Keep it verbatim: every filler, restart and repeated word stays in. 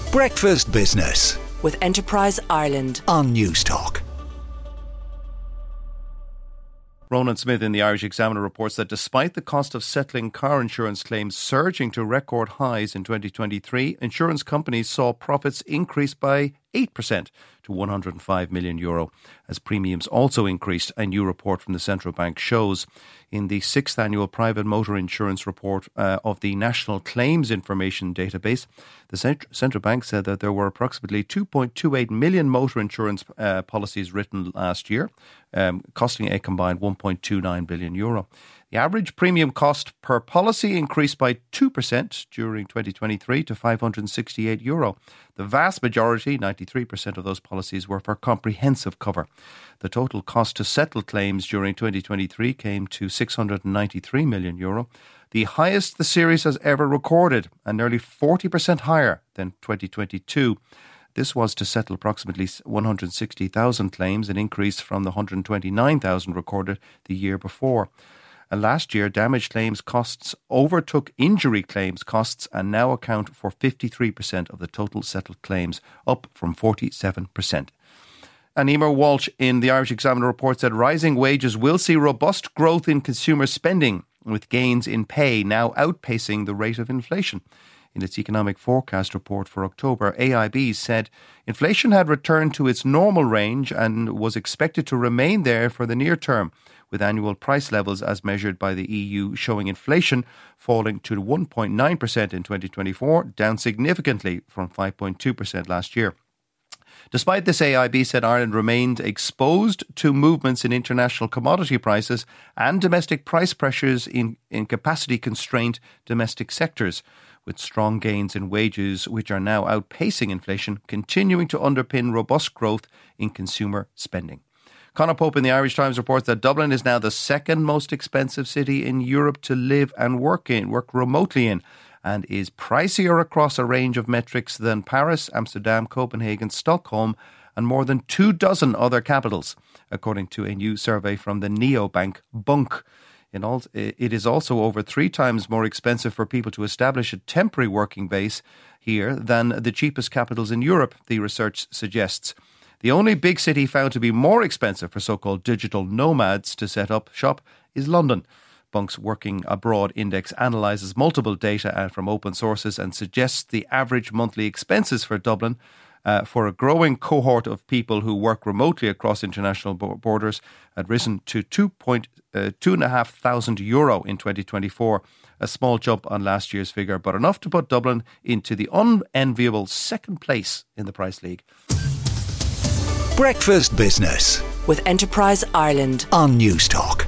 Breakfast Business with Enterprise Ireland on Newstalk. Ronan Smith in the Irish Examiner reports that despite the cost of settling car insurance claims surging to record highs in twenty twenty-three, insurance companies saw profits increase by eight percent to one hundred five million euro, as premiums also increased, a new report from the central bank shows. In the sixth annual private motor insurance report uh, of the National Claims Information Database, the cent- central bank said that there were approximately two point two eight million motor insurance uh, policies written last year, um, costing a combined one point two nine billion euro. The average premium cost per policy increased by two percent during twenty twenty-three to five hundred sixty-eight euro. The vast majority, ninety-three percent of those policies, were for comprehensive cover. The total cost to settle claims during twenty twenty-three came to six hundred ninety-three million euro, the highest the series has ever recorded and nearly forty percent higher than twenty twenty-two. This was to settle approximately one hundred sixty thousand claims, an increase from the one hundred twenty-nine thousand recorded the year before. And last year, damage claims costs overtook injury claims costs and now account for fifty-three percent of the total settled claims, up from forty-seven percent. And Emer Walsh in the Irish Examiner reports that rising wages will see robust growth in consumer spending, with gains in pay now outpacing the rate of inflation. In its economic forecast report for October, A I B said inflation had returned to its normal range and was expected to remain there for the near term, with annual price levels as measured by the E U showing inflation falling to one point nine percent in twenty twenty-four, down significantly from five point two percent last year. Despite this, A I B said Ireland remained exposed to movements in international commodity prices and domestic price pressures in, in capacity-constrained domestic sectors, with strong gains in wages, which are now outpacing inflation, continuing to underpin robust growth in consumer spending. Conor Pope in the Irish Times reports that Dublin is now the second most expensive city in Europe to live and work in, work remotely in, and is pricier across a range of metrics than Paris, Amsterdam, Copenhagen, Stockholm, and more than two dozen other capitals, according to a new survey from the neobank Bunk. In all, it is also over three times more expensive for people to establish a temporary working base here than the cheapest capitals in Europe, the research suggests. The only big city found to be more expensive for so-called digital nomads to set up shop is London. Bunk's Working Abroad Index analyses multiple data from open sources and suggests the average monthly expenses for Dublin uh, for a growing cohort of people who work remotely across international borders had risen to two point two and a half thousand euro in twenty twenty-four, a small jump on last year's figure, but enough to put Dublin into the unenviable second place in the price league. Breakfast Business with Enterprise Ireland on Newstalk.